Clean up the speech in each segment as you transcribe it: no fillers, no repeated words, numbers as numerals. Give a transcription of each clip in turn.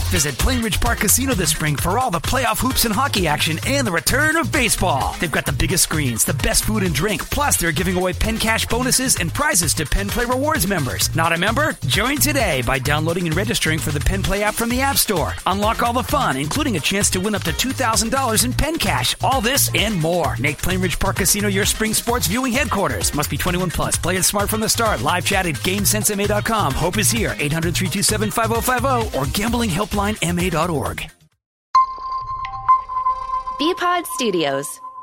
Visit Plainridge Park Casino this spring for all the playoff hoops and hockey action and the return of baseball. They've got the biggest screens, the best food and drink, plus they're giving away Penn Cash bonuses and prizes to Penn Play Rewards members. Not a member? Join today by downloading and registering for the Penn Play app from the App Store. Unlock all the fun, including a chance to win up to $2,000 in Penn Cash. All this and more. Make Plainridge Park Casino your spring sports viewing headquarters. Must be 21 plus. Play it smart from the start. Live chat at GameSenseMA.com. Hope is here. 800-327-5050 or gamblinghelplinema.org. BPod Studios.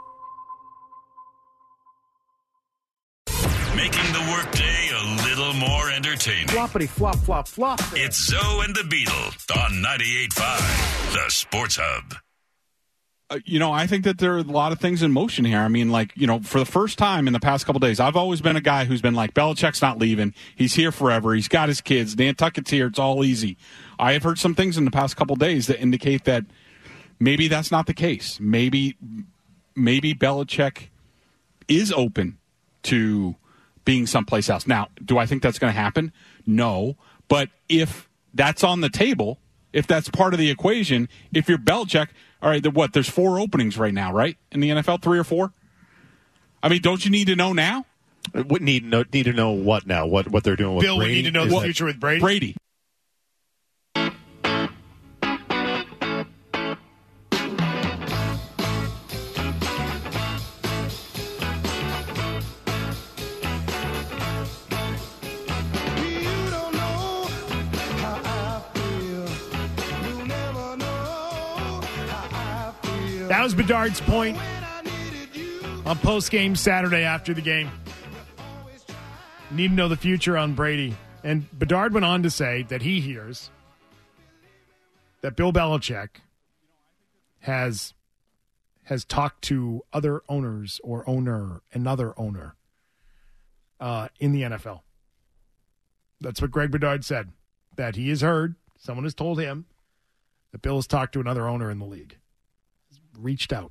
Making the workday a little more entertaining. Floppity flop, flop, flop. It's Zoe and the Beetle on 98.5, the Sports Hub. I think that there are a lot of things in motion here. I mean, for the first time in the past couple of days, I've always been a guy who's been like, Belichick's not leaving. He's here forever. He's got his kids. Nantucket's here. It's all easy. I have heard some things in the past couple of days that indicate that maybe that's not the case. Maybe Belichick is open to being someplace else. Now, do I think that's going to happen? No. But if that's on the table, if that's part of the equation, if you're Belichick, all right, there's 4 openings right now, right? In the NFL, 3 or 4? I mean, don't you need to know now? Need to know what now? What they're doing with Bill, Brady? we need to know the future with Brady? Brady. That was Bedard's point on post-game Saturday after the game. Need to know the future on Brady. And Bedard went on to say that he hears that Bill Belichick has talked to other owners or another owner in the NFL. That's what Greg Bedard said, that he has heard, someone has told him, that Bill has talked to another owner in the league. Reached out.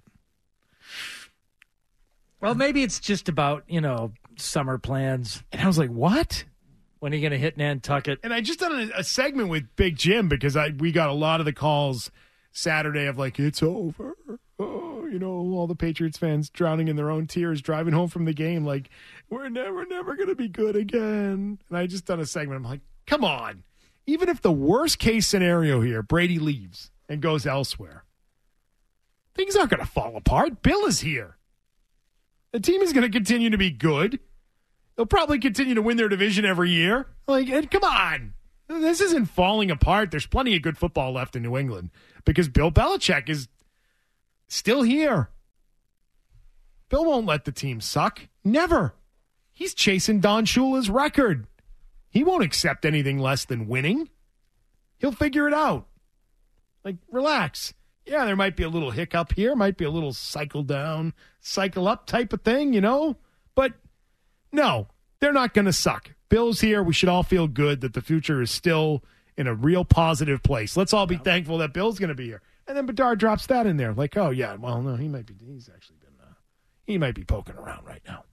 Well, maybe it's just about, summer plans. And I was like, what? When are you going to hit Nantucket? And I just done a segment with Big Jim because we got a lot of the calls Saturday of like, it's over. Oh, all the Patriots fans drowning in their own tears, driving home from the game like, we're never going to be good again. And I just done a segment. I'm like, come on. Even if the worst case scenario here, Brady leaves and goes elsewhere, things aren't going to fall apart. Bill is here. The team is going to continue to be good. They'll probably continue to win their division every year. Like, come on. This isn't falling apart. There's plenty of good football left in New England because Bill Belichick is still here. Bill won't let the team suck. Never. He's chasing Don Shula's record. He won't accept anything less than winning. He'll figure it out. Like, relax. Yeah, there might be a little hiccup here, might be a little cycle down, cycle up type of thing, But no, they're not going to suck. Bill's here. We should all feel good that the future is still in a real positive place. Let's all be thankful that Bill's going to be here. And then Bedard drops that in there. Like, oh, yeah, well, no, he might be poking around right now.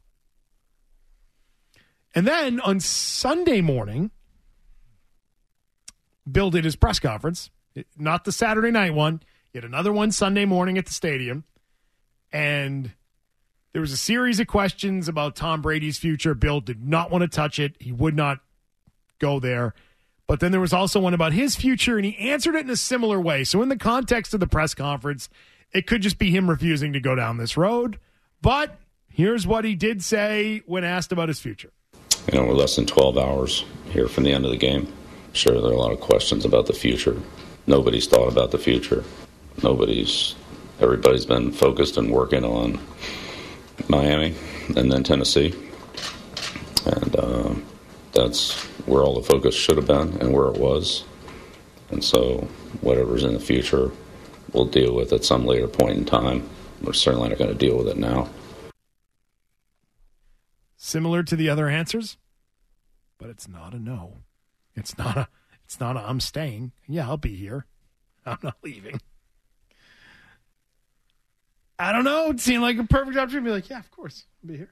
And then on Sunday morning, Bill did his press conference, not the Saturday night one. He had another one Sunday morning at the stadium, and there was a series of questions about Tom Brady's future. Bill did not want to touch it. He would not go there. But then there was also one about his future, and he answered it in a similar way. So in the context of the press conference, it could just be him refusing to go down this road. But here's what he did say when asked about his future. We're less than 12 hours here from the end of the game. I'm sure there are a lot of questions about the future. Nobody's thought about the future. Everybody's been focused and working on Miami and then Tennessee. And that's where all the focus should have been and where it was. And so whatever's in the future, we'll deal with at some later point in time. We're certainly not going to deal with it now. Similar to the other answers, but it's not a no. It's not a I'm staying. Yeah, I'll be here. I'm not leaving. I don't know. It seemed like a perfect opportunity to be like, yeah, of course, I'll be here.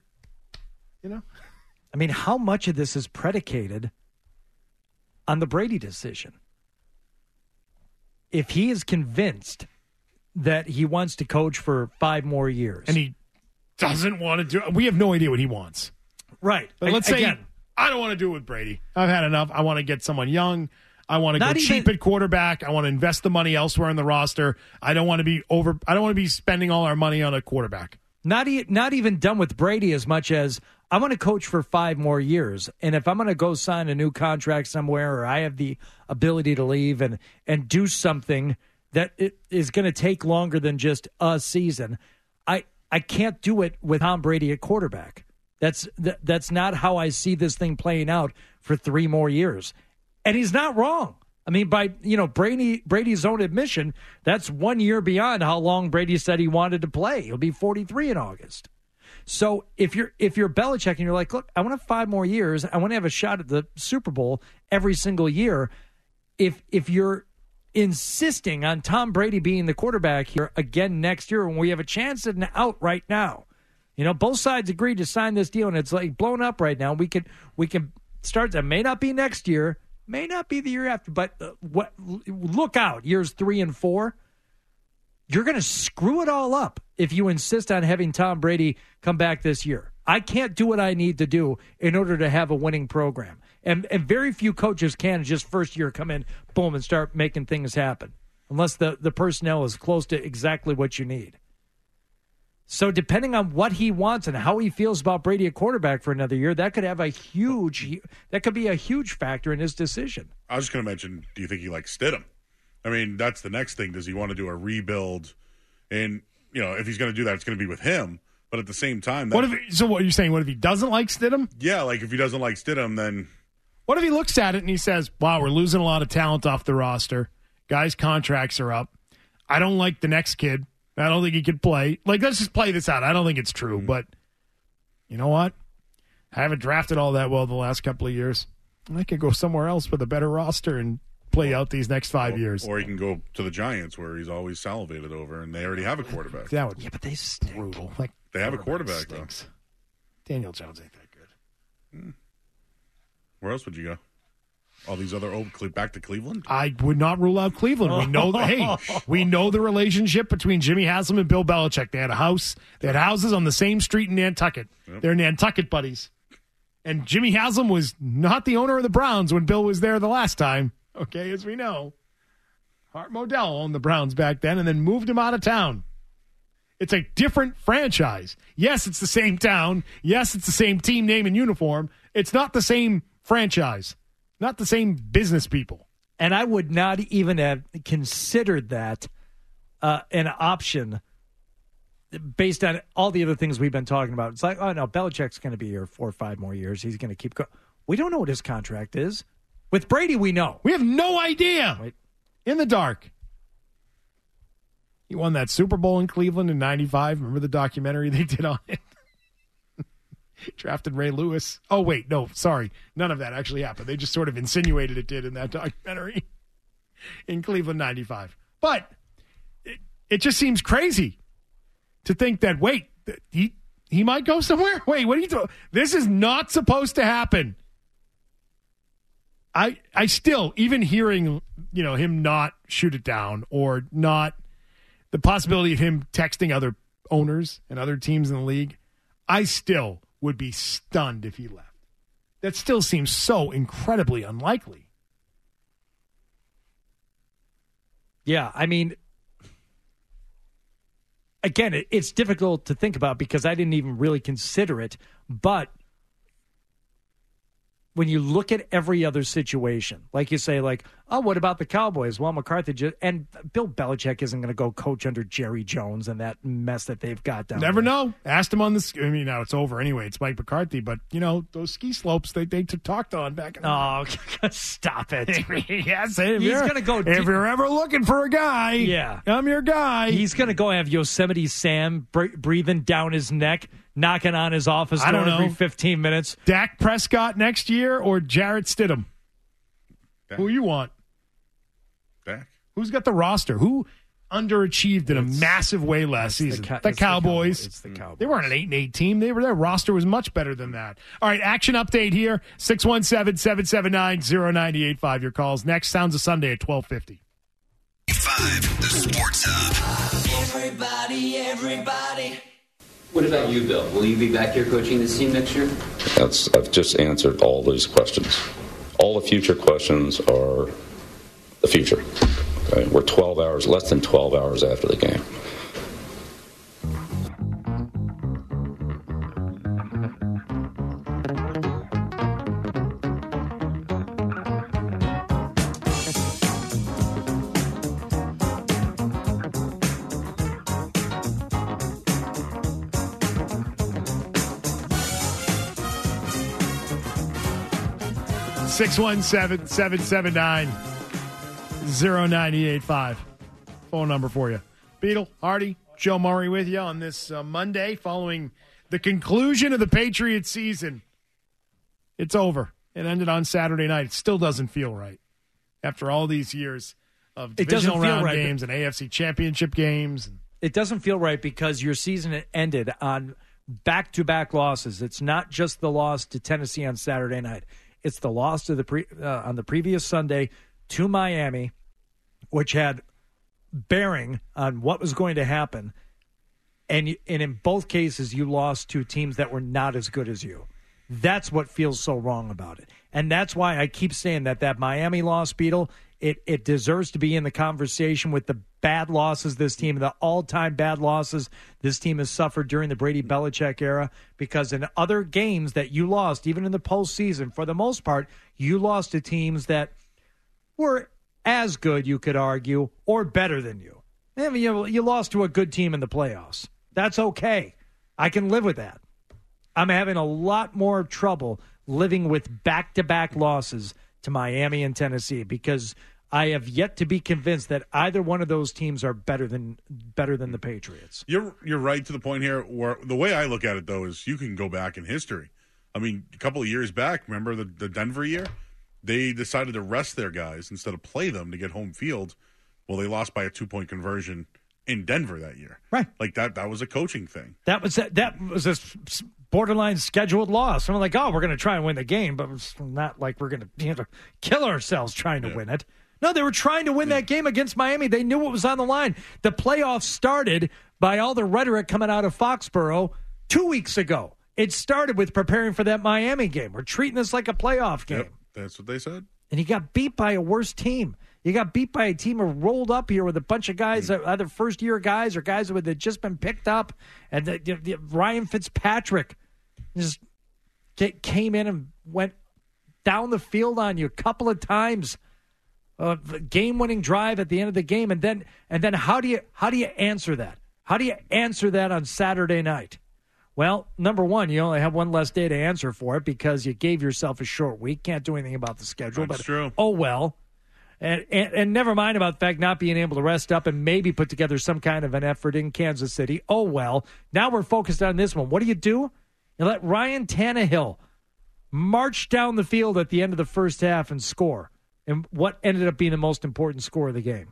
I mean, how much of this is predicated on the Brady decision? if he is convinced that he wants to coach for 5 more years. And he doesn't want to do it. We have no idea what he wants. Right. But let's say, I don't want to do it with Brady. I've had enough. I want to get someone young. I want to go cheap at quarterback. I want to invest the money elsewhere in the roster. I don't want to be spending all our money on a quarterback. Not even done with Brady as much as I want to coach for 5 more years. And if I'm going to go sign a new contract somewhere, or I have the ability to leave and do something that it is going to take longer than just a season, I can't do it with Tom Brady at quarterback. That's not how I see this thing playing out for 3 more years. And he's not wrong. I mean, by Brady's own admission, that's 1 year beyond how long Brady said he wanted to play. He'll be 43 in August. So if you're Belichick and you're like, look, I want to have 5 more years. I want to have a shot at the Super Bowl every single year. If you're insisting on Tom Brady being the quarterback here again next year when we have a chance at an out right now, both sides agreed to sign this deal and it's like blown up right now. We can start. That may not be next year. May not be the year after, but look out, years 3 and 4. You're going to screw it all up if you insist on having Tom Brady come back this year. I can't do what I need to do in order to have a winning program. And very few coaches can just first year come in, boom, and start making things happen, unless the personnel is close to exactly what you need. So depending on what he wants and how he feels about Brady at quarterback for another year, that could be a huge factor in his decision. I was just going to mention, do you think he likes Stidham? I mean, that's the next thing. Does he want to do a rebuild? And, if he's going to do that, it's going to be with him. But at the same time... what are you saying? What if he doesn't like Stidham? Yeah, like if he doesn't like Stidham, then... What if he looks at it and he says, wow, we're losing a lot of talent off the roster. Guys' contracts are up. I don't like the next kid. I don't think he could play. Like, let's just play this out. I don't think it's true, but you know what? I haven't drafted all that well the last couple of years. I could go somewhere else with a better roster and play out these next 5 years. Or he can go to the Giants, where he's always salivated over, and they already have a quarterback. That would but they stink. Brutal. They have a quarterback, though. Daniel Jones ain't that good. Where else would you go? All these other back to Cleveland? I would not rule out Cleveland. We know we know the relationship between Jimmy Haslam and Bill Belichick. They had houses on the same street in Nantucket. Yep. They're Nantucket buddies. And Jimmy Haslam was not the owner of the Browns when Bill was there the last time. Okay, as we know. Hart Modell owned the Browns back then and then moved him out of town. It's a different franchise. Yes, it's the same town. Yes, it's the same team name and uniform. It's not the same franchise. Not the same business people. And I would not even have considered that an option based on all the other things we've been talking about. It's like, oh, no, Belichick's going to be here 4 or 5 more years. He's going to keep going. We don't know what his contract is. With Brady, we know. We have no idea. Right. In the dark. He won that Super Bowl in Cleveland in 95. Remember the documentary they did on it? Drafted Ray Lewis. Oh, wait, no, sorry. None of that actually happened. They just sort of insinuated it did in that documentary in Cleveland 95. But it just seems crazy to think that, wait, he might go somewhere? Wait, what are you doing? This is not supposed to happen. I still, even hearing, him not shoot it down or not the possibility of him texting other owners and other teams in the league, I still would be stunned if he left. That still seems so incredibly unlikely. Yeah, I mean, again, it's difficult to think about because I didn't even really consider it, but when you look at every other situation, like you say, like, oh, what about the Cowboys? Well, McCarthy and Bill Belichick isn't going to go coach under Jerry Jones and that mess that they've got down Never there. know. Asked him on the – I mean, now it's over anyway. It's Mike McCarthy. But, those ski slopes they talked on back in the stop it. Yes, he's going to go – if you're ever looking for a guy, yeah, I'm your guy. He's going to go have Yosemite Sam breathing down his neck, knocking on his office door every 15 minutes. Dak Prescott next year or Jarrett Stidham? Dak. Who you want? Dak. Who's got the roster? Who underachieved in a massive way last season? The Cowboys. It's the Cowboys. They weren't an 8-8 team. Their roster was much better than that. All right, action update here. 617-779-0985. Your calls next. Sounds of Sunday at 12:50. 98.5, the Sports Hub. Everybody. What about you, Bill? Will you be back here coaching this team next year? I've just answered all these questions. All the future questions are the future. Okay? We're less than 12 hours after the game. Six 617-779-0985. Phone number for you. Beetle, Hardy, Joe Murray with you on this Monday following the conclusion of the Patriots season. It's over. It ended on Saturday night. It still doesn't feel right after all these years of divisional round games and AFC championship games. It doesn't feel right because your season ended on back-to-back losses. It's not just the loss to Tennessee on Saturday night. It's the loss to on the previous Sunday to Miami, which had bearing on what was going to happen. And in both cases, you lost to teams that were not as good as you. That's what feels so wrong about it. And that's why I keep saying that Miami loss, Beetle, it deserves to be in the conversation with the bad losses this team, the all-time bad losses this team has suffered during the Brady Belichick era, because in other games that you lost, even in the postseason, for the most part, you lost to teams that were as good, you could argue, or better than you. I mean, you lost to a good team in the playoffs. That's okay. I can live with that. I'm having a lot more trouble living with back-to-back losses to Miami and Tennessee because I have yet to be convinced that either one of those teams are better than the Patriots. You're right to the point here. Where the way I look at it, though, is you can go back in history. I mean, a couple of years back, remember the Denver year? They decided to rest their guys instead of play them to get home field. Well, they lost by a 2-point conversion in Denver that year. Right. Like that was a coaching thing. That was a borderline scheduled loss. I'm like, we're going to try and win the game, but it's not like we're going to kill ourselves trying to win it. No, they were trying to win that game against Miami. They knew what was on the line. The playoffs started by all the rhetoric coming out of Foxborough 2 weeks ago. It started with preparing for that Miami game. We're treating this like a playoff game. Yep, that's what they said. And he got beat by a worse team. You got beat by a team who rolled up here with a bunch of guys, either first-year guys or guys who had just been picked up. And Ryan Fitzpatrick just came in and went down the field on you a couple of times. Game-winning drive at the end of the game. And then how do you answer that? How do you answer that on Saturday night? Well, number one, you only have one less day to answer for it because you gave yourself a short week. Can't do anything about the schedule. That's but true. Oh, well. And never mind about the fact not being able to rest up and maybe put together some kind of an effort in Kansas City. Oh, well. Now we're focused on this one. What do? You let Ryan Tannehill march down the field at the end of the first half and score. And what ended up being the most important score of the game?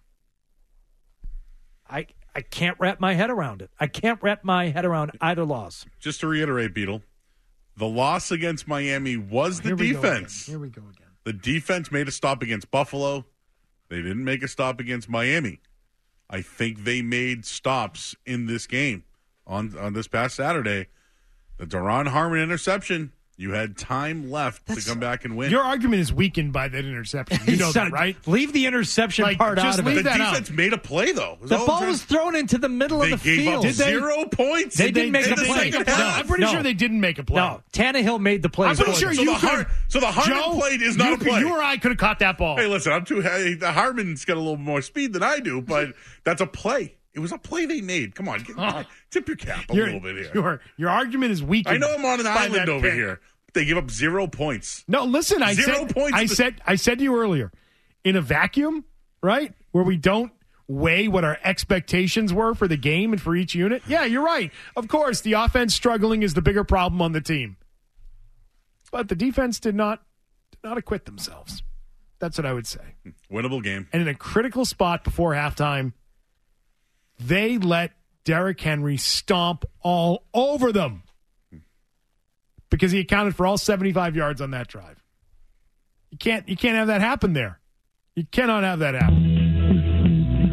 I can't wrap my head around it. I can't wrap my head around either loss. Just to reiterate, Beetle, the loss against Miami was the defense. Here we go again. The defense made a stop against Buffalo. They didn't make a stop against Miami. I think they made stops in this game on this past Saturday. The Daron Harmon interception, you had time left to come back and win. Your argument is weakened by that interception. You know that, right? Leave the interception part out of it. The defense made a play, though. The ball was thrown into the middle of the field. They gave up 0 points. They didn't make a play. No, I'm pretty sure they didn't make a play. No, Tannehill made the play. I'm pretty sure you could. So the Harmon play is not a play. You or I could have caught that ball. Hey, listen, the Harmon's got a little more speed than I do, but that's a play. It was a play they made. Come on, tip your cap a little bit here. Your argument is weakened. I know I'm on an island over here. They give up 0 points. No, listen, I said to you earlier, in a vacuum, right, where we don't weigh what our expectations were for the game and for each unit. Yeah, you're right. Of course, the offense struggling is the bigger problem on the team. But the defense did not acquit themselves. That's what I would say. Winnable game. And in a critical spot before halftime, they let Derrick Henry stomp all over them because he accounted for all 75 yards on that drive. You can't have that happen there. You cannot have that happen.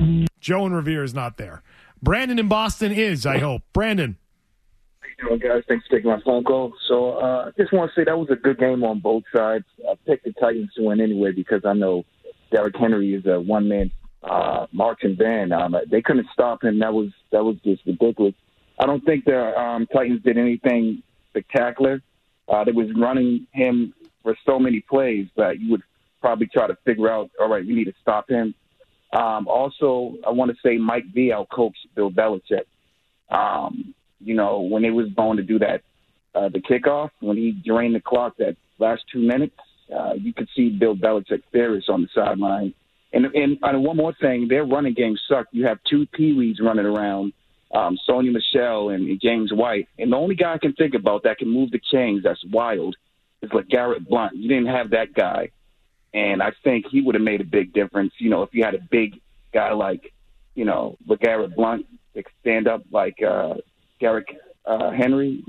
Joe in Revere is not there. Brandon in Boston is, I hope. Brandon. How you doing, guys? Thanks for taking my phone call. So I just want to say that was a good game on both sides. I picked the Titans to win anyway because I know Derrick Henry is a one-man marching band. They couldn't stop him. That was just ridiculous. I don't think the Titans did anything spectacular. They was running him for so many plays that you would probably try to figure out, all right, we need to stop him. Also, I want to say Mike V out-coached Bill Belichick. When they was going to do that, the kickoff, when he drained the clock that last 2 minutes, you could see Bill Belichick furious on the sideline. And one more thing, their running game sucked. You have two Pee-wees running around, Sony Michel and James White. And the only guy I can think about that can move the chains that's wild is LeGarrette Blount. You didn't have that guy. And I think he would have made a big difference, if you had a big guy like, LeGarrette Blount that could stand up like Derrick Henry,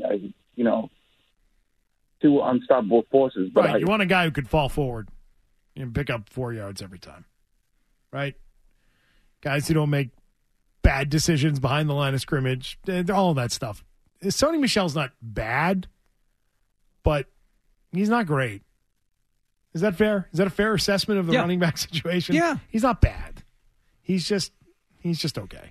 two unstoppable forces. But right, you want a guy who could fall forward and pick up 4 yards every time, right? Guys who don't make bad decisions behind the line of scrimmage, all of that stuff. Sony Michel's not bad, but he's not great. Is that fair? Is that a fair assessment of the running back situation? Yeah. He's not bad. He's just okay.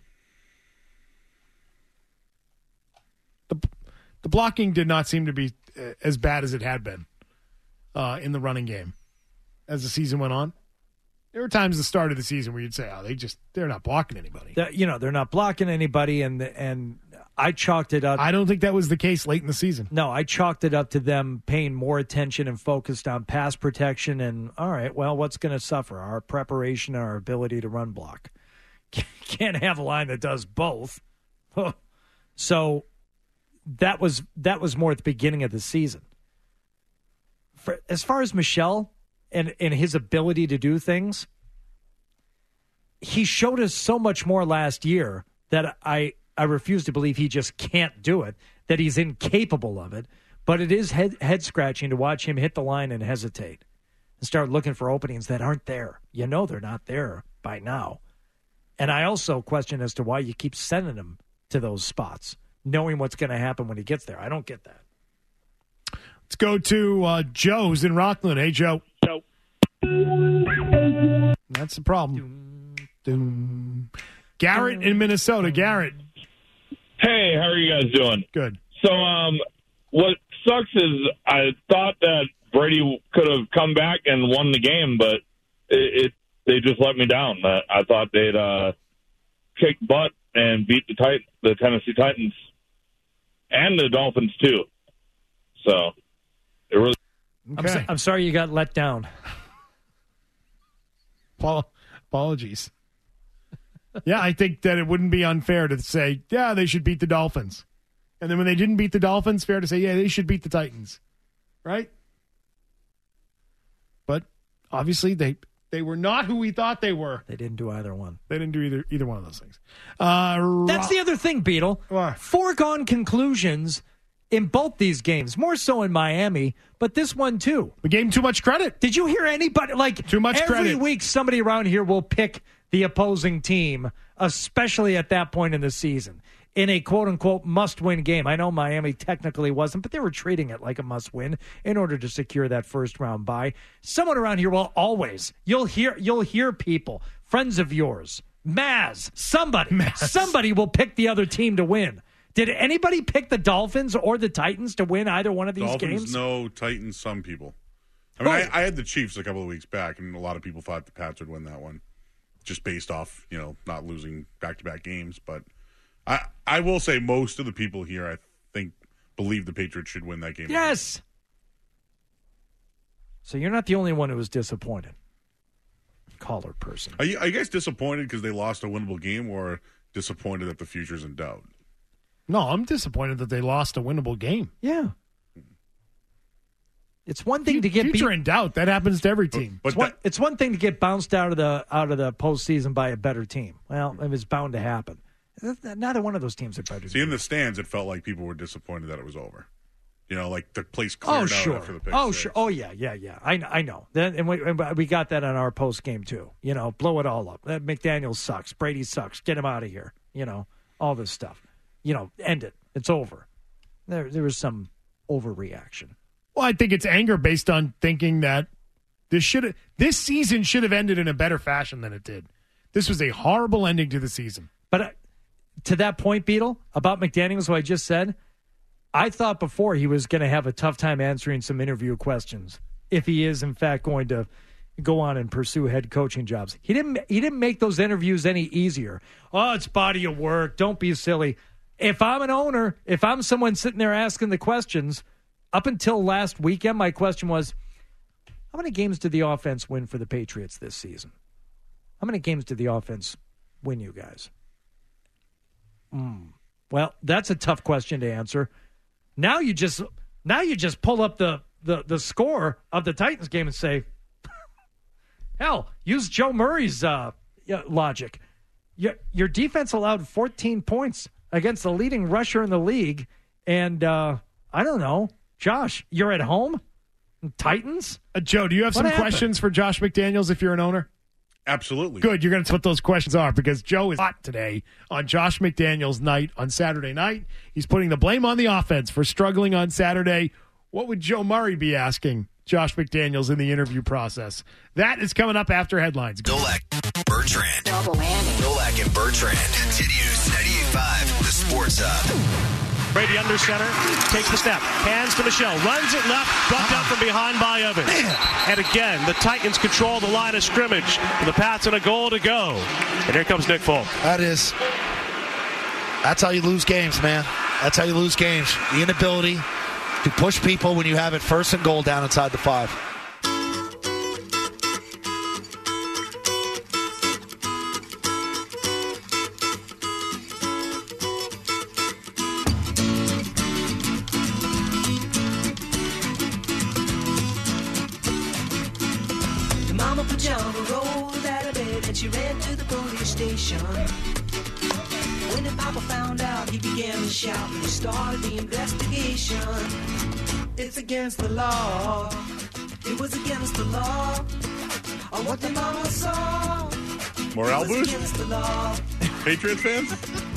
The blocking did not seem to be as bad as it had been in the running game as the season went on. There were times at the start of the season where you'd say, they're not blocking anybody. They're not blocking anybody, and I chalked it up. I don't think that was the case late in the season. No, I chalked it up to them paying more attention and focused on pass protection. And, all right, well, what's going to suffer? Our preparation and our ability to run block. Can't have a line that does both. So that was more at the beginning of the season. As far as Michel and his ability to do things, he showed us so much more last year that I refuse to believe he just can't do it, that he's incapable of it. But it is head-scratching to watch him hit the line and hesitate and start looking for openings that aren't there. They're not there by now. And I also question as to why you keep sending him to those spots, knowing what's going to happen when he gets there. I don't get that. Let's go to Joe's in Rockland. Hey, Joe. Joe. That's the problem. Garrett in Minnesota. Garrett. Hey, how are you guys doing? Good. So, what sucks is I thought that Brady could have come back and won the game, but they just let me down. I thought they'd kick butt and beat the Tennessee Titans and the Dolphins too. So it really. Okay. I'm sorry you got let down. Apologies. Yeah, I think that it wouldn't be unfair to say, they should beat the Dolphins. And then when they didn't beat the Dolphins, fair to say, they should beat the Titans. Right? But obviously they were not who we thought they were. They didn't do either one. They didn't do either one of those things. That's the other thing, Beetle. What? Foregone conclusions in both these games, more so in Miami, but this one too. We gave him too much credit. Did you hear anybody too much every credit? Every week somebody around here will pick the opposing team, especially at that point in the season, in a quote-unquote must-win game. I know Miami technically wasn't, but they were treating it like a must-win in order to secure that first-round bye. Someone around here will always, you'll hear people, friends of yours, somebody will pick the other team to win. Did anybody pick the Dolphins or the Titans to win either one of these games? No, Titans, some people. I mean, I had the Chiefs a couple of weeks back, and a lot of people thought the Pats would win that one, just based off, not losing back-to-back games. But I will say most of the people here, I think, believe the Patriots should win that game. Yes. So you're not the only one who was disappointed. Caller person. Are you guys disappointed because they lost a winnable game, or disappointed that the future's in doubt? No, I'm disappointed that they lost a winnable game. Yeah. It's one thing to get future in doubt. That happens to every team. It's one thing to get bounced out of the postseason by a better team. Well, it was bound to happen. Neither one of those teams are better. See, in the stands, it felt like people were disappointed that it was over. Like the place cleared out after the pick six. Sure. Oh, yeah. I know. And we got that on our post game too. Blow it all up. McDaniels sucks. Brady sucks. Get him out of here. All this stuff. End it. It's over. There was some overreaction. Well, I think it's anger based on thinking that this season should have ended in a better fashion than it did. This was a horrible ending to the season. But to that point, Beetle, about McDaniels, what I just said, I thought before he was going to have a tough time answering some interview questions if he is, in fact, going to go on and pursue head coaching jobs. He didn't make those interviews any easier. Oh, it's body of work. Don't be silly. If I'm an owner, if I'm someone sitting there asking the questions, up until last weekend, my question was, how many games did the offense win for the Patriots this season? How many games did the offense win, you guys? Well, that's a tough question to answer. Now you just pull up the score of the Titans game and say, hell, use Joe Murray's logic. Your defense allowed 14 points against the leading rusher in the league, and I don't know, Josh, you're at home? Titans? Joe, do you have some questions for Josh McDaniels if you're an owner? Absolutely. Good. You're going to what those questions are because Joe is hot today on Josh McDaniels' night on Saturday night. He's putting the blame on the offense for struggling on Saturday. What would Joe Murray be asking Josh McDaniels in the interview process? That is coming up after headlines. Dolak, Bertrand. Dolak and Bertrand. Continues 98.5, the Sports Hub. Brady under center, takes the snap, hands to Michelle, runs it left, bumped out from behind by Evans. And again, the Titans control the line of scrimmage with a pass and a goal to go. And here comes Nick Folk. That's how you lose games, man. That's how you lose games. The inability to push people when you have it first and goal down inside the 5. When the papa found out, he began to shout. He started the investigation. It's against the law. It was against the law. On what the mama saw. Morale boost? Patriots fans?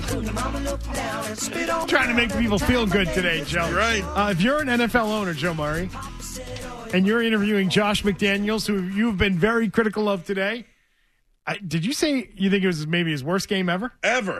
Trying to make people feel good today, Joe. Right. If you're an NFL owner, Joe Murray, and you're interviewing Josh McDaniels, who you've been very critical of today, did you say you think it was maybe his worst game ever? Ever.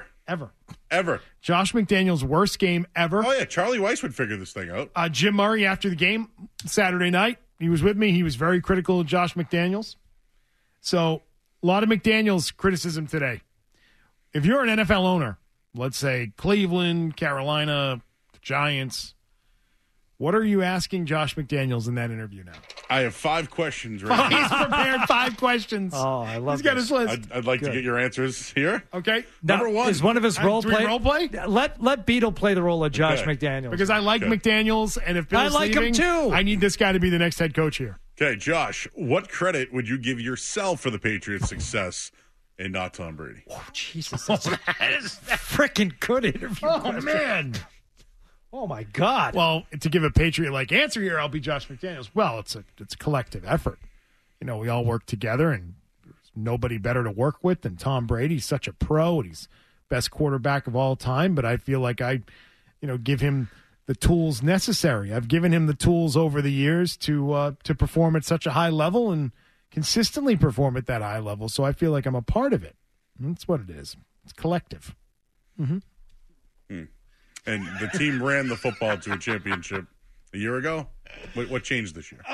Josh McDaniels' worst game ever. Oh, yeah. Charlie Weiss would figure this thing out. Jim Murray, after the game Saturday night, he was with me. He was very critical of Josh McDaniels. So, a lot of McDaniels criticism today. If you're an NFL owner, let's say Cleveland, Carolina, the Giants, what are you asking Josh McDaniels in that interview now? I have 5 questions right now. He's prepared 5 questions. Oh, I love He's got his list. I'd like to get your answers here. Okay. Number 1. Is one of his role play? Let Beetle play the role of Josh McDaniels. Because I like McDaniels, and if Bill's leaving, him too. I need this guy to be the next head coach here. Okay, Josh, what credit would you give yourself for the Patriots' success and not Tom Brady? Oh, Jesus. That is freaking good interview. Oh, question. man. Oh, my God. Well, to give a Patriot-like answer here, I'll be Josh McDaniels. Well, it's a collective effort. We all work together, and there's nobody better to work with than Tom Brady. He's such a pro, and he's best quarterback of all time, but I feel like I give him the tools necessary. I've given him the tools over the years to perform at such a high level and consistently perform at that high level, so I feel like I'm a part of it. That's what it is. It's collective. Mm-hmm. And the team ran the football to a championship a year ago. What changed this year?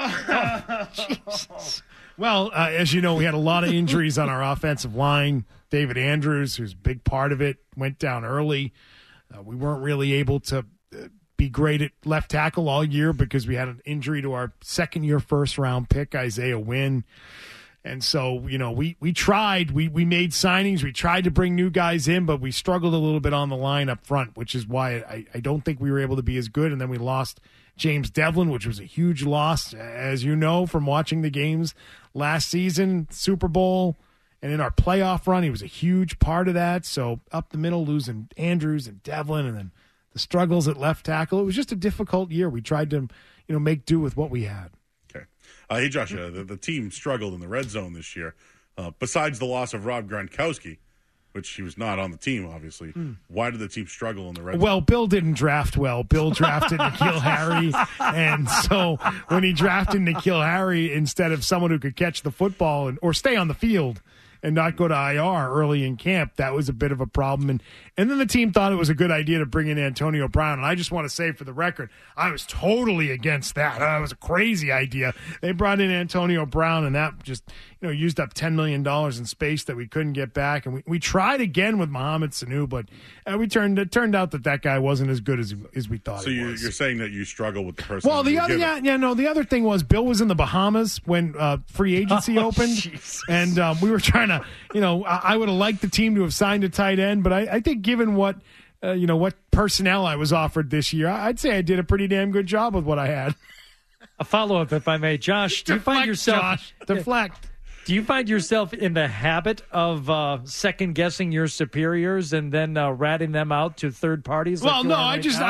Jesus. Well, as you know, we had a lot of injuries on our offensive line. David Andrews, who's a big part of it, went down early. We weren't really able to be great at left tackle all year because we had an injury to our second-year first-round pick, Isaiah Wynn. And so, we tried. We made signings. We tried to bring new guys in, but we struggled a little bit on the line up front, which is why I don't think we were able to be as good. And then we lost James Devlin, which was a huge loss, as you know, from watching the games last season, Super Bowl, and in our playoff run, he was a huge part of that. So up the middle, losing Andrews and Devlin, and then the struggles at left tackle. It was just a difficult year. We tried to, make do with what we had. Okay. Hey, Josh, the team struggled in the red zone this year. Besides the loss of Rob Gronkowski, which he was not on the team, obviously, why did the team struggle in the red zone? Well, Bill didn't draft well. Bill drafted N'Keal Harry, and so when he drafted N'Keal Harry instead of someone who could catch the football or stay on the field and not go to IR early in camp, that was a bit of a problem. And then the team thought it was a good idea to bring in Antonio Brown. And I just want to say for the record, I was totally against that. That was a crazy idea. They brought in Antonio Brown, and that just used up $10 million in space that we couldn't get back. And we tried again with Mohamed Sanu, but it turned out that guy wasn't as good as we thought. So he was. You're saying that you struggle with the person. Well, the other thing was Bill was in the Bahamas when free agency opened, Jesus. And we were trying to, I would have liked the team to have signed a tight end, but I think given what personnel I was offered this year, I'd say I did a pretty damn good job with what I had. A follow-up, if I may. Josh, do you find yourself... Deflect. Do you find yourself in the habit of second-guessing your superiors and then ratting them out to third parties? Well, no,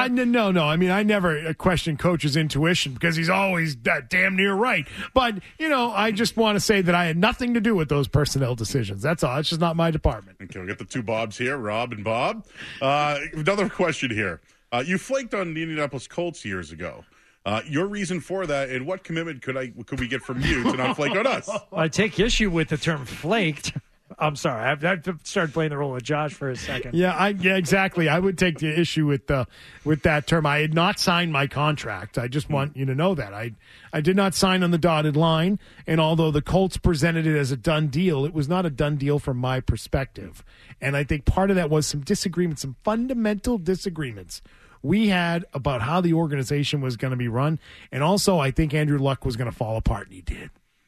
I mean, I never question Coach's intuition because he's always damn near right. But, I just want to say that I had nothing to do with those personnel decisions. That's all. It's just not my department. Okay, we'll get the two Bobs here, Rob and Bob. Another question here. You flaked on the Indianapolis Colts years ago. Your reason for that, and what commitment could we get from you to not flake on us? I take issue with the term flaked. I'm sorry. I've started playing the role of Josh for a second. Yeah, exactly. I would take the issue with that term. I had not signed my contract. I just want you to know that. I did not sign on the dotted line, and although the Colts presented it as a done deal, it was not a done deal from my perspective. And I think part of that was some disagreements, some fundamental disagreements we had about how the organization was going to be run. And also, I think Andrew Luck was going to fall apart, and he did.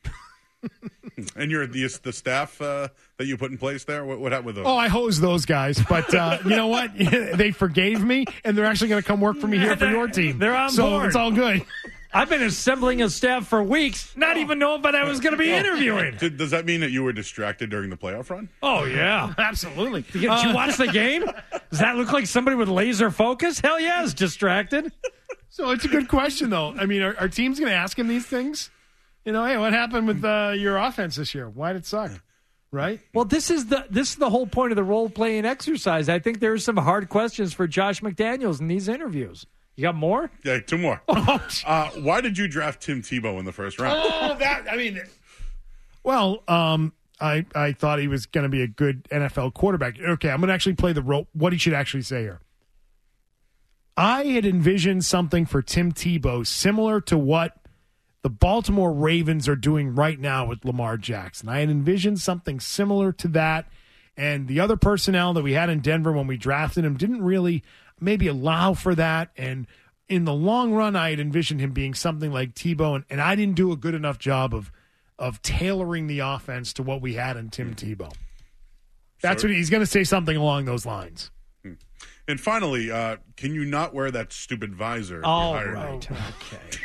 And you're the staff that you put in place there? What happened with those? Oh, I hosed those guys. But you know what? They forgave me, and they're actually going to come work for me here for your team. They're on so board. It's all good. I've been assembling a staff for weeks, not even knowing if I was going to be interviewing. Does that mean that you were distracted during the playoff run? Oh, yeah. Absolutely. Did you watch the game? Does that look like somebody with laser focus? Hell yeah, it's distracted. So it's a good question, though. I mean, are teams going to ask him these things? Hey, what happened with your offense this year? Why did it suck? Right? Well, this is the whole point of the role-playing exercise. I think there's some hard questions for Josh McDaniels in these interviews. You got more? Yeah, two more. Why did you draft Tim Tebow in the first round? I thought he was going to be a good NFL quarterback. Okay, I'm going to actually play the role, what he should actually say here. I had envisioned something for Tim Tebow similar to what the Baltimore Ravens are doing right now with Lamar Jackson. I had envisioned something similar to that, and the other personnel that we had in Denver when we drafted him didn't really maybe allow for that. And in the long run, I had envisioned him being something like Tebow, and I didn't do a good enough job of tailoring the offense to what we had in Tim Tebow. That's what he's going to say, something along those lines. And finally, can you not wear that stupid visor? Oh, right. Okay.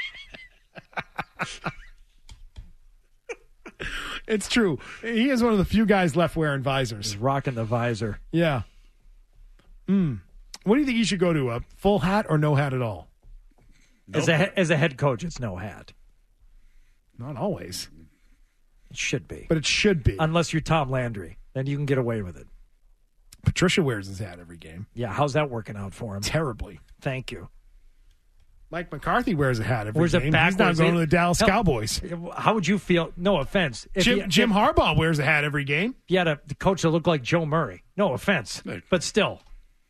It's true. He is one of the few guys left wearing visors. He's rocking the visor. Yeah. What do you think he should go to? A full hat or no hat at all? Nope. As a head coach, it's no hat. Not always. It should be. But it should be. Unless you're Tom Landry. Then you can get away with it. Patricia wears his hat every game. Yeah, how's that working out for him? Terribly. Thank you. Mike McCarthy wears a hat every game. He's not going to the Dallas Cowboys. How would you feel? No offense. Jim Harbaugh wears a hat every game. You had a coach that looked like Joe Murray. No offense. But still.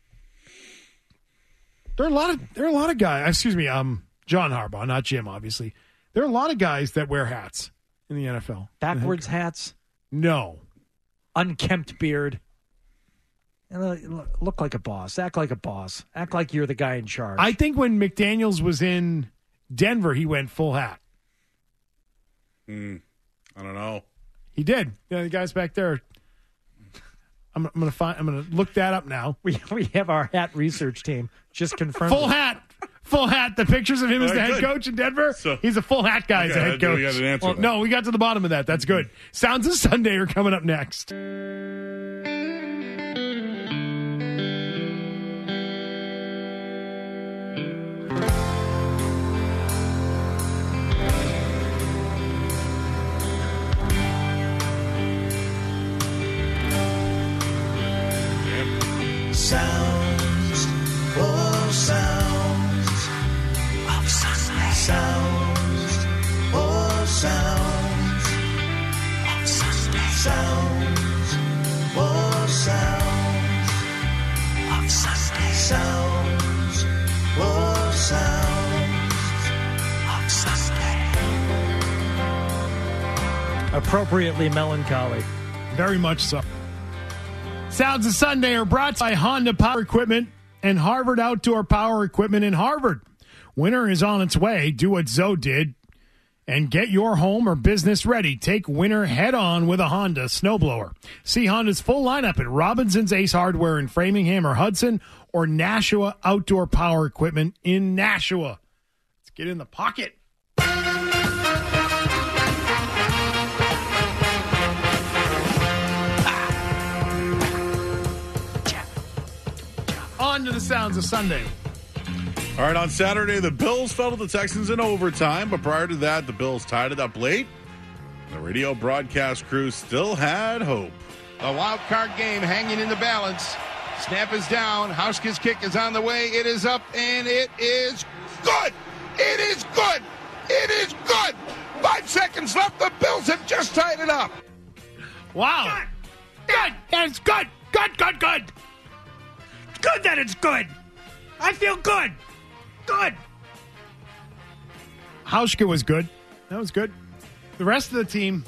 There are a lot of guys. Excuse me, John Harbaugh, not Jim, obviously. There are a lot of guys that wear hats in the NFL. Backwards hats? No. Unkempt beard. Look like a boss. Act like a boss. Act like you're the guy in charge. I think when McDaniels was in Denver, he went full hat. I don't know. He did. Yeah, the guys back there. I'm gonna look that up now. We have our hat research team just confirmed. Full hat. Full hat. The pictures of him as the head coach in Denver. He's a full hat guy as a head coach. We got an answer. No, we got to the bottom of that. That's good. Sounds of Sunday are coming up next. Sounds, oh sounds of Sunday. Sounds, oh sounds of Sunday. Sounds, oh sounds of Sunday. Sounds, oh sounds of Sunday. Appropriately melancholy. Very much so. Sounds of Sunday are brought by Honda Power Equipment and Harvard Outdoor Power Equipment in Harvard. Winter is on its way. Do what Zoe did and get your home or business ready. Take winter head on with a Honda snowblower. See Honda's full lineup at Robinson's Ace Hardware in Framingham or Hudson, or Nashua Outdoor Power Equipment in Nashua. Let's get in the pocket. On to the sounds of Sunday. All right, on Saturday, the Bills fell to the Texans in overtime, but prior to that, the Bills tied it up late. The radio broadcast crew still had hope. A wild card game hanging in the balance. Snap is down. Hauschka's kick is on the way. It is up, and it is good. It is good. It is good. 5 seconds left. The Bills have just tied it up. Wow. Good. It's good. Good. Good that it's good. I feel good. Good. Hauschka was good. That was good. The rest of the team,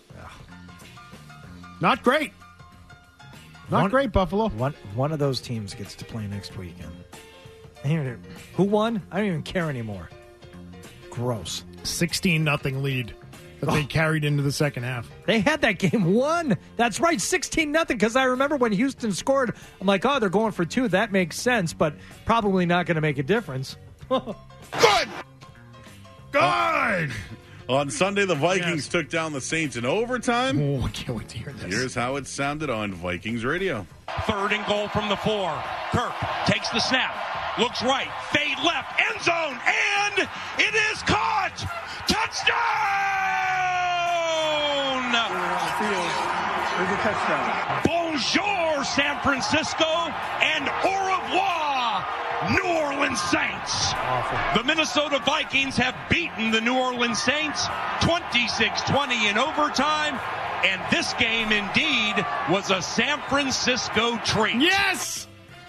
not great. Not great, Buffalo. One of those teams gets to play next weekend. Who won? I don't even care anymore. Gross. 16-0 lead that they carried into the second half. They had that game won. That's right, 16-0, because I remember when Houston scored, I'm like, oh, they're going for 2. That makes sense, but probably not going to make a difference. Good! On Sunday, the Vikings took down the Saints in overtime. Oh, I can't wait to hear this. Here's how it sounded on Vikings radio. 3rd and goal from the 4. Kirk takes the snap, looks right, fade left, end zone, and it is caught! Touchdown! Bonjour, San Francisco, and au revoir, New Orleans Saints. Awful. The Minnesota Vikings have beaten the New Orleans Saints 26-20 in overtime, and this game indeed was a San Francisco treat. Yes!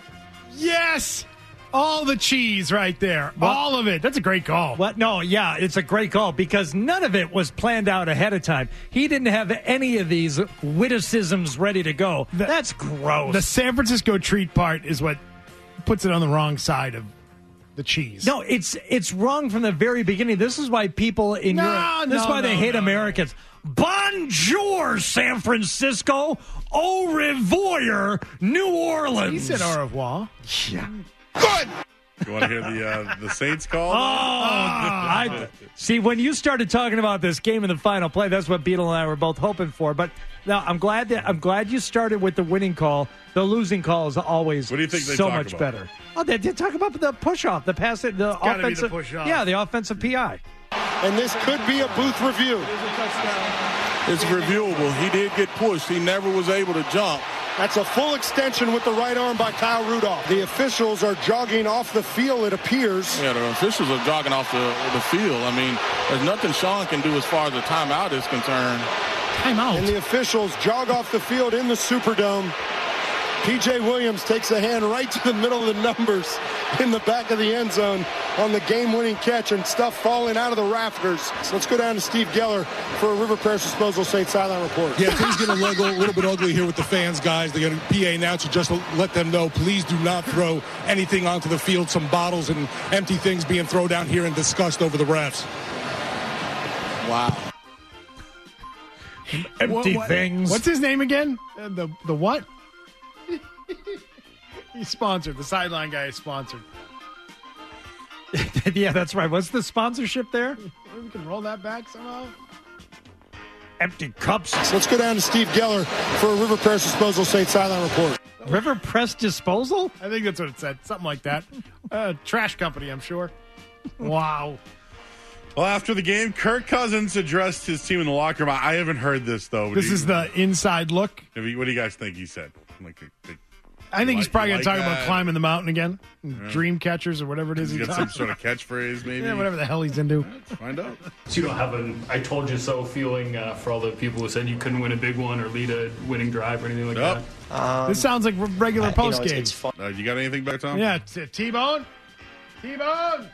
All the cheese right there. All of it. That's a great call. What? No, yeah, it's a great call because none of it was planned out ahead of time. He didn't have any of these witticisms ready to go. That's gross. The San Francisco treat part is what puts it on the wrong side of the cheese. No, it's wrong from the very beginning. This is why people in Europe, this is why they hate Americans. Bonjour, San Francisco. Au revoir, New Orleans. He said au revoir. Yeah. Good. You want to hear the Saints call? See, when you started talking about this game in the final play, that's what Beetle and I were both hoping for. But no, I'm glad you started with the winning call. The losing call is always what do you think they so talk much about? better. Oh, they did talk about the push off, the pass, the offensive, push-off. yeah, the offensive PI. And this could be a booth review. It's reviewable. He did get pushed. He never was able to jump. That's a full extension with the right arm by Kyle Rudolph. The officials are jogging off the field, it appears. Yeah, the officials are jogging off the field. I mean, there's nothing Sean can do as far as the timeout is concerned. Timeout? And the officials jog off the field in the Superdome. P.J. Williams takes a hand right to the middle of the numbers in the back of the end zone on the game-winning catch and stuff falling out of the rafters. So let's go down to Steve Geller for a River Parish Disposal St. Sideline report. Yeah, things get a little bit ugly here with the fans, guys. They got a PA announcer just to let them know, please do not throw anything onto the field. Some bottles and empty things being thrown down here and discussed over the refs. Wow. Empty things. What's his name again? The what? He's sponsored. The sideline guy is sponsored. Yeah, that's right. What's the sponsorship there? We can roll that back somehow. Empty cups. So let's go down to Steve Geller for a River Parish Disposal St. Sideline report. River Press Disposal? I think that's what it said. Something like that. Trash company, I'm sure. Wow. Well, after the game, Kirk Cousins addressed his team in the locker room. I haven't heard this, though. This is the inside look. What do you guys think he said? I think he's probably going to talk about that? climbing the mountain again. Dream catchers or whatever it is. He's He's got some sort of catchphrase, maybe. Yeah, whatever the hell he's into. Let's find out. So you don't have an "I told you so" feeling for all the people who said you couldn't win a big one or lead a winning drive or anything like that? This sounds like regular post game. You got anything back, Tom? Yeah, T-Bone. T-Bone.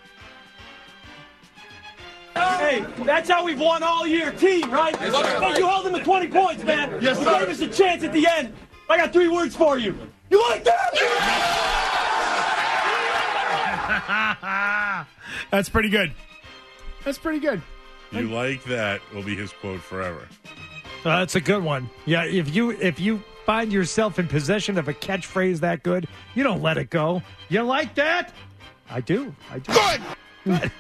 Hey, that's how we've won all year, team, right? Yes, sir. Hey, you held them to 20 points, man. Yes, you sir. gave us a chance at the end. I got 3 words for you. You like that? That's pretty good. That's pretty good. You like that will be his quote forever. That's a good one. Yeah, if you find yourself in possession of a catchphrase that good, you don't let it go. You like that? I do. Good.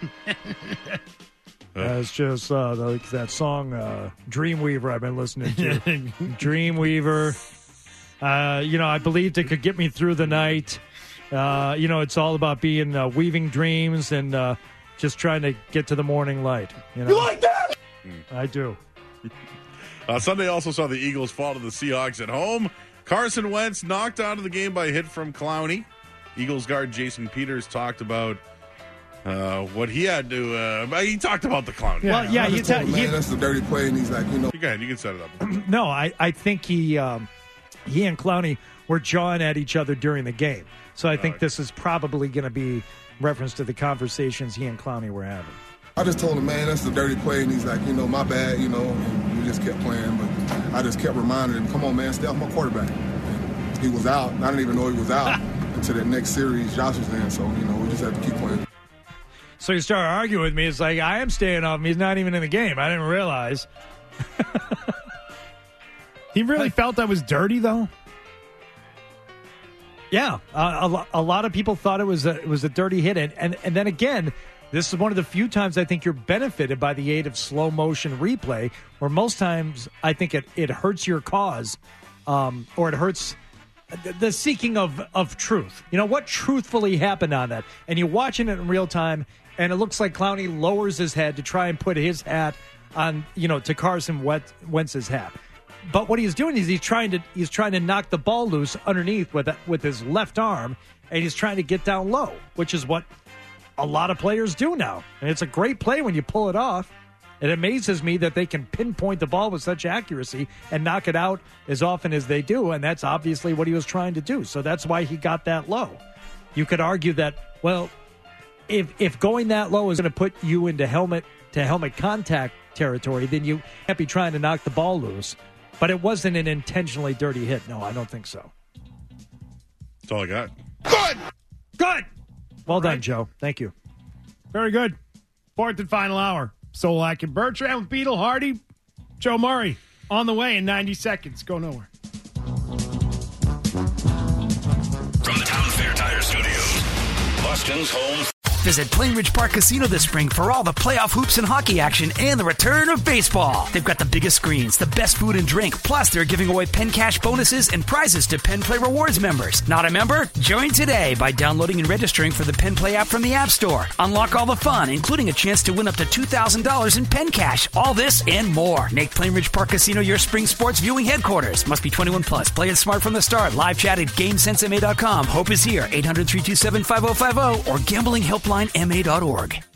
It's just like that song Dreamweaver I've been listening to. Dreamweaver. I believed it could get me through the night. It's all about being weaving dreams and just trying to get to the morning light. You like that? I do. Sunday also saw the Eagles fall to the Seahawks at home. Carson Wentz knocked out of the game by a hit from Clowney. Eagles guard Jason Peters talked about what he had to. He talked about the Clowney. That's the dirty play, and he's like, You go ahead. You can set it up. No, I think he and Clowney were jawing at each other during the game. So I think this is probably going to be reference to the conversations he and Clowney were having. I just told him, man, that's the dirty play, and he's like, my bad, and we just kept playing. But I just kept reminding him, come on, man, stay off my quarterback. And he was out, and I didn't even know he was out until that next series Josh was in. So, we just had to keep playing. So you start arguing with me. It's like, I am staying off him. He's not even in the game. I didn't realize. He really felt that was dirty, though? Yeah. A lot of people thought it was a dirty hit. And then again, this is one of the few times I think you're benefited by the aid of slow motion replay, where most times I think it hurts your cause or it hurts the seeking of truth. What truthfully happened on that? And you're watching it in real time, and it looks like Clowney lowers his head to try and put his hat on, to Carson Wentz's hat. But what he's doing is he's trying to knock the ball loose underneath with his left arm, and he's trying to get down low, which is what a lot of players do now. And it's a great play when you pull it off. It amazes me that they can pinpoint the ball with such accuracy and knock it out as often as they do, and that's obviously what he was trying to do. So that's why he got that low. You could argue that, well, if going that low is going to put you into helmet-to-helmet contact territory, then you can't be trying to knock the ball loose. But it wasn't an intentionally dirty hit. No, I don't think so. That's all I got. Good! Well done, Joe. Thank you. Very good. Fourth and final hour. Solak and Bertrand with Beetle, Hardy, Joe Murray on the way in 90 seconds. Go nowhere. From the Town Fair Tire Studios, Boston's home. Visit Plainridge Park Casino this spring for all the playoff hoops and hockey action and the return of baseball. They've got the biggest screens, the best food and drink, plus they're giving away Penn Cash bonuses and prizes to Penn Play Rewards members. Not a member? Join today by downloading and registering for the Penn Play app from the App Store. Unlock all the fun, including a chance to win up to $2,000 in Penn Cash. All this and more. Make Plainridge Park Casino your spring sports viewing headquarters. Must be 21 plus. Play it smart from the start. Live chat at GameSenseMA.com. Hope is here. 800-327-5050 or gamblinghelplinema.org.